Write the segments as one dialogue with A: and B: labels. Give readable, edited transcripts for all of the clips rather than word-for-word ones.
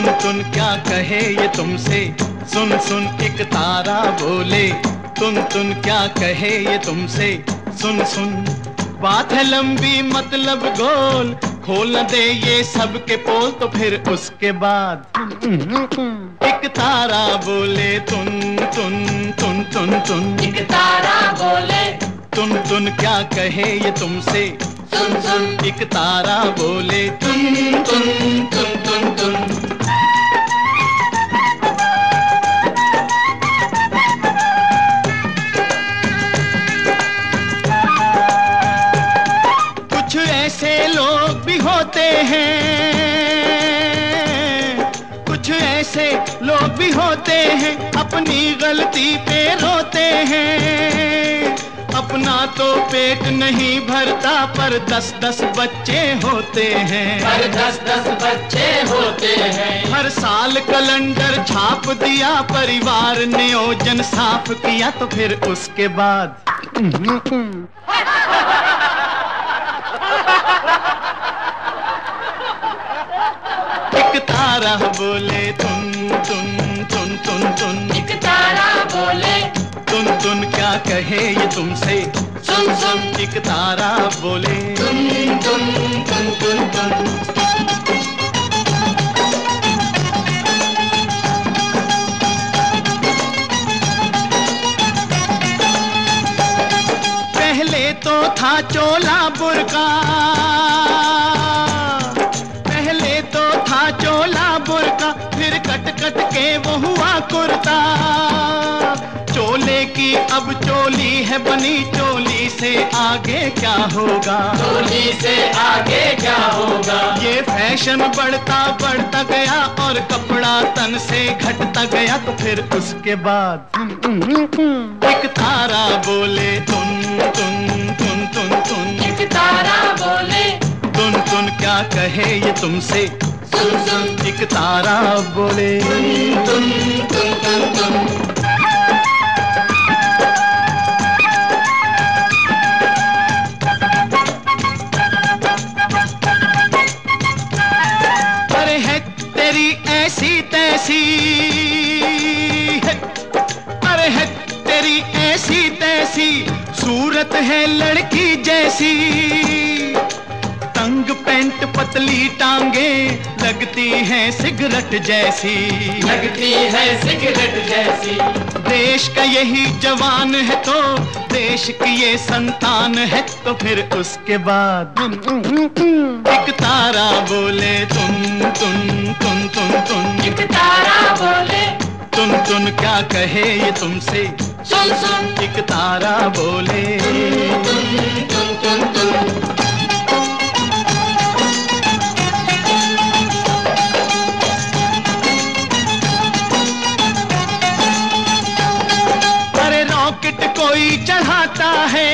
A: तुन तुन क्या कहे ये तुमसे, सुन सुन एक तारा बोले। तुन तुन क्या कहे ये तुमसे, सुन सुन। बात है लंबी मतलब गोल, खोल न दे ये सब के पोल तो फिर उसके बाद एक तारा बोले तुन तुन तुन तुन तुन।
B: एक तारा बोले
A: तुन तुन क्या कहे ये तुमसे,
B: सुन सुन।
A: एक तारा बोले तुन तुन तुन तुन तुन। कुछ ऐसे लोग भी होते हैं, कुछ ऐसे लोग भी होते हैं, अपनी गलती पे रोते हैं। अपना तो पेट नहीं भरता पर 10-10 बच्चे होते हैं,
B: पर 10-10 बच्चे होते हैं।
A: हर साल कैलेंडर छाप दिया, परिवार नियोजन साफ किया तो फिर उसके बाद एक तारा बोले तुन तुन तुन तुन तुन।
B: एक तारा बोले
A: तुन तुन क्या कहे ये तुमसे,
B: सुन सुन।
A: एक तारा बोले
B: तुन तुन तुन तुन तुन।
A: पहले तो था चोला बुर्का, पहले तो था चोला बुर्का, फिर कट कट के वो हुआ कुर्ता। चोले की अब चोली है बनी, चोली से आगे क्या होगा,
B: चोली से आगे क्या होगा।
A: ये फैशन बढ़ता बढ़ता गया और कपड़ा तन से घटता गया तो फिर उसके बाद एक तारा बोले तुन तुन तुन तुन तुन।
B: एक तारा बोले
A: तुन तुन क्या कहे ये तुमसे,
B: सुन सुन।
A: एक तारा बोले
B: तुन तुन तुन तुन।
A: अरे है तेरी ऐसी तैसी, अरे है तेरी ऐसी तैसी, सूरत है लड़की जैसी। तंग पैंट पतली टांगे, लगती है सिगरेट जैसी,
B: लगती है सिगरेट जैसी।
A: देश का यही जवान है तो देश की ये संतान है तो फिर उसके बाद एक तारा बोले तुन तुन तुन तुन तुन।
B: एक तारा बोले
A: तुन तुन क्या कहे ये तुमसे,
B: सुन सुन।
A: एक तारा बोले
B: तुन तुन तुन तुन।
A: अरे रॉकेट कोई चढ़ाता है,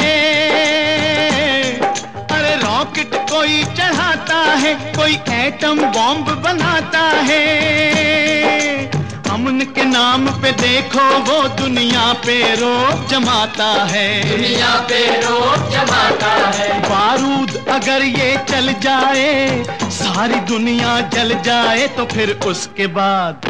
A: अरे रॉकेट कोई चढ़ाता है, कोई एटम बॉम्ब बनाता है। अमन के नाम पे देखो वो दुनिया पे रोब जमाता है,
B: दुनिया पे रोब जमाता है।
A: बारूद अगर ये चल जाए, सारी दुनिया जल जाए तो फिर उसके बाद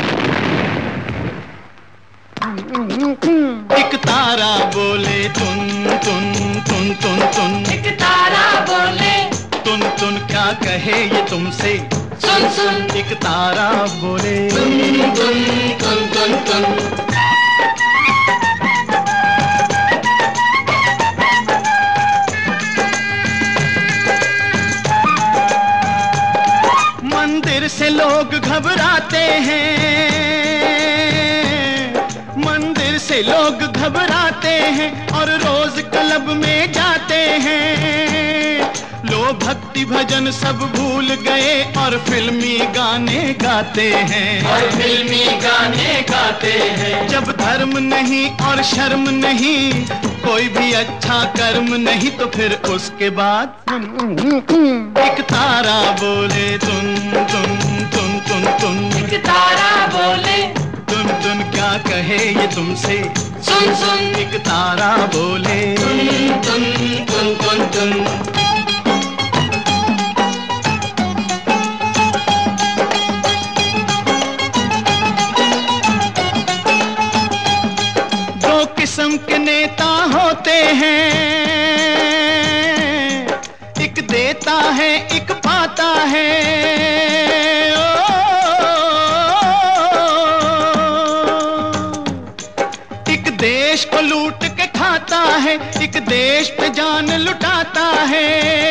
A: एक तारा बोले तुन तुन तुन तुन तुन।
B: एक तारा बोले
A: तुन तुन क्या कहे ये तुमसे,
B: सुन सुन।
A: एक तारा बोले
B: तुन तुन तुन तुन तुन।
A: मंदिर से लोग घबराते हैं, मंदिर से लोग घबराते हैं और रोज क्लब में जाते हैं। लोग भक्ति भजन सब भूल गए और फिल्मी गाने गाते हैं,
B: और फिल्मी गाने गाते हैं।
A: जब धर्म नहीं और शर्म नहीं, कोई भी अच्छा कर्म नहीं तो फिर उसके बाद एक तारा बोले तुन तुन तुन तुन तुन।
B: एक तारा बोले
A: तुन तुन क्या कहे ये तुमसे,
B: सुन सुन।
A: एक तारा बोले
B: तुन तुन तुन तुन तुन।
A: किस्म के नेता होते हैं, एक देता है एक पाता है। एक देश को लूट के खाता है, एक देश पे जान लुटाता है।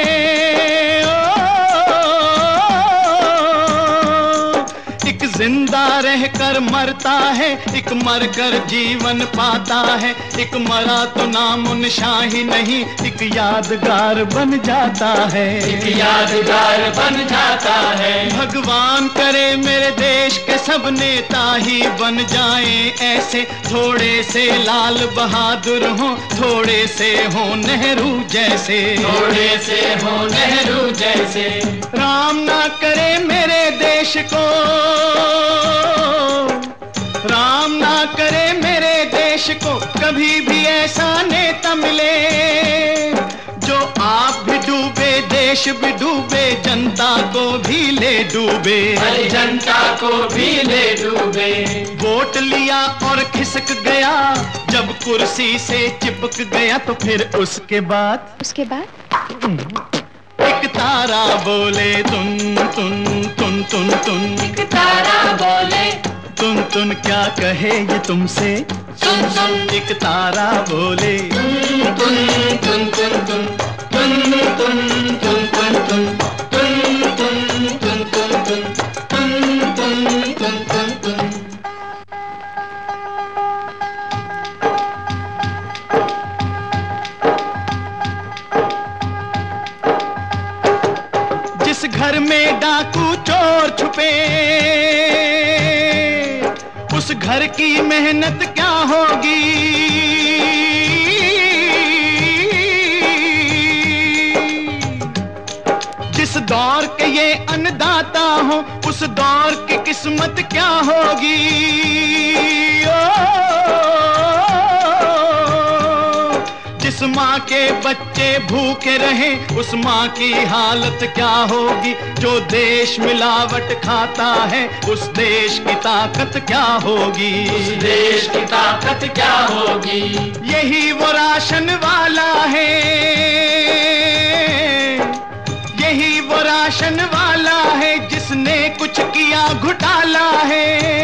A: एक जिंदा रहकर मरता है, एक मरकर जीवन पाता है। एक मरा तो नामो निशान ही नहीं, एक यादगार बन जाता है।
B: एक यादगार बन जाता है।
A: भगवान करे मेरे देश के सब नेता ही बन जाएं ऐसे, थोड़े से लाल बहादुर हों, थोड़े से हों नेहरू जैसे,
B: थोड़े से हों नेहरू जैसे।
A: राम ना करे मेरे देश को, राम ना करे मेरे देश को कभी भी ऐसा नेता मिले, जो आप भी डूबे देश भी डूबे, जनता को भी ले डूबे,
B: हर जनता को भी ले डूबे।
A: वोट लिया और खिसक गया, जब कुर्सी से चिपक गया तो फिर उसके बाद एक तारा बोले तुन तुन तुन तुन तुन।
B: एक तारा बोले
A: तुन तुन क्या कहे ये तुमसे,
B: सुन सुन।
A: एक तारा बोले
B: तुन तुन तुन तुन तुन तुन तुन तुन तुन तुन तुन तुन तुन तुन तुन तुन तुन तुन तुन।
A: जिस घर में डाकू चोर छुपे, उस घर की मेहनत क्या होगी। जिस दौर के ये अन्नदाता हो, उस दौर की किस्मत क्या होगी। जिस माँ के बच्चे भूखे रहे, उस माँ की हालत क्या होगी। जो देश मिलावट खाता है, उस देश की ताकत क्या होगी।
B: उस देश की ताकत क्या होगी।
A: यही वो राशन वाला है, यही वो राशन वाला है, जिसने कुछ किया घोटाला है।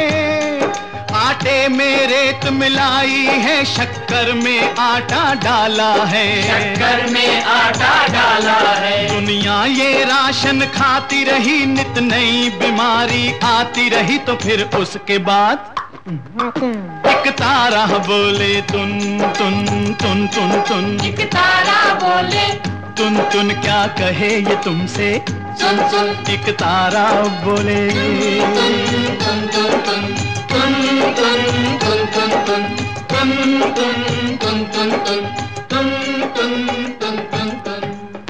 A: आटे में रेत मिलाई है, शक्कर में आटा डाला है,
B: शक्कर में आटा डाला है।
A: दुनिया ये राशन खाती रही, नित नई बीमारी आती रही, तो फिर उसके बाद एक तारा बोले तुन तुन तुन तुन तुन।
B: एक तारा बोले
A: तुन तुन क्या कहे ये तुमसे,
B: सुन सुन।
A: एक तारा बोले
B: तुन तुन तुन तुन तुन तुन तुन तुन तुन तुन तुन तुन तुन तुन तुन तुन तुन तुन तुन।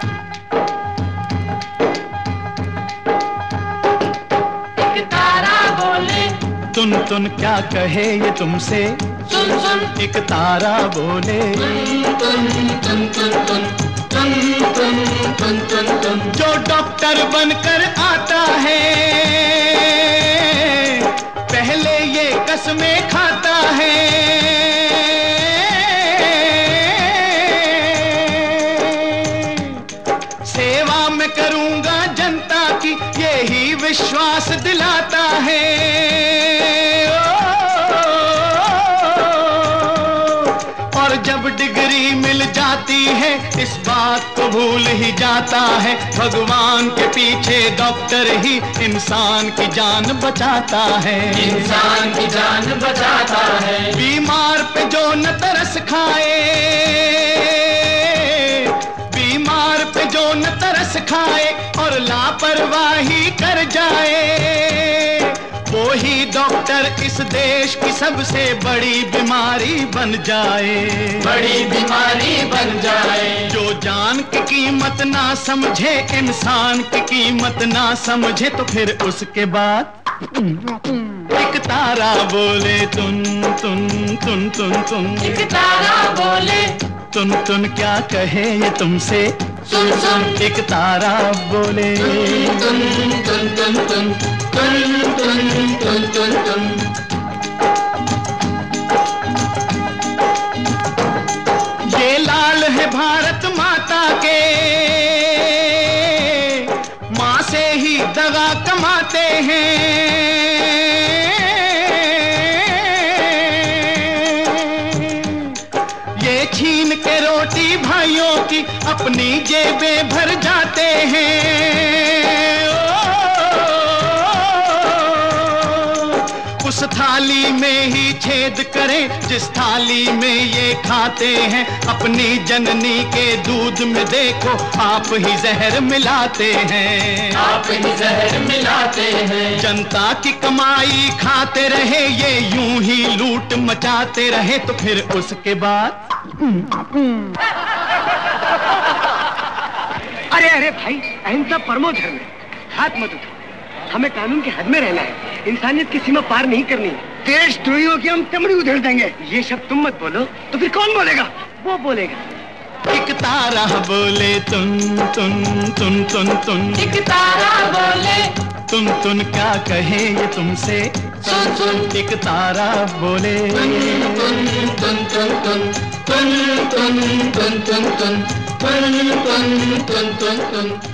B: एक तारा बोले
A: तुन तुन क्या कहे ये तुमसे,
B: सुन सुन।
A: एक तारा बोले
B: तुन तुन तुन तुन तुन तुन तुन तुन तुन।
A: जो डॉक्टर बनकर आता है, पहले ये कसमें खाता है। सेवा में करूंगा जनता की, यही विश्वास दिलाता है। और जब डिग्री मिल जाती है, इस बात को भूल ही जाता है, भगवान के पीछे डॉक्टर ही इंसान की जान बचाता है।
B: इंसान की जान बचाता है।
A: बीमार पे जो न तरस खाए, बीमार पे जो न तरस खाए और लापरवाही कर जाए, वो ही डॉक्टर इस देश की सबसे बड़ी बीमारी बन जाए।
B: बड़ी बीमारी बन जाए।
A: जो जान की कीमत ना समझे, इंसान की कीमत ना समझे, तो फिर उसके बाद एक तारा बोले तुन तुन तुन तुन तुन।
B: एक तारा बोले
A: तुन तुन क्या कहे ये तुमसे,
B: सुन सुन।
A: एक तारा बोले
B: तुन तुन तुन तुन तुन तुन तुन तुन तुन।
A: छीन के रोटी भाइयों की अपनी जेबें भर जाते हैं। उस थाली में ही छेद करें जिस थाली में ये खाते हैं। अपनी जननी के दूध में देखो आप ही जहर मिलाते हैं।
B: आप ही जहर मिलाते हैं।
A: जनता की कमाई खाते रहे ये यूं ही लूट मचाते रहे तो फिर उसके बाद
C: अरे अरे भाई, अहिंसा परमो धर्म है, हाथ मत उठाओ। हमें कानून के हद में रहना है, इंसानियत की सीमा पार नहीं करनी है। देशद्रोहियों की हम चमड़ी उधेड़ देंगे। ये शब्द तुम मत बोलो तो फिर कौन बोलेगा? वो बोलेगा।
A: एक तारा बोले तुन तुन तुन तुन तुन,
B: एक तारा बोले
A: तुन तुन क्या कहे ये तुमसे
B: सुन सुन।
A: एक तारा बोले
B: तुन तुन तुन तुन तुन तुन तुन तुन तुन तुन तुन तुन तुन तुन तुन।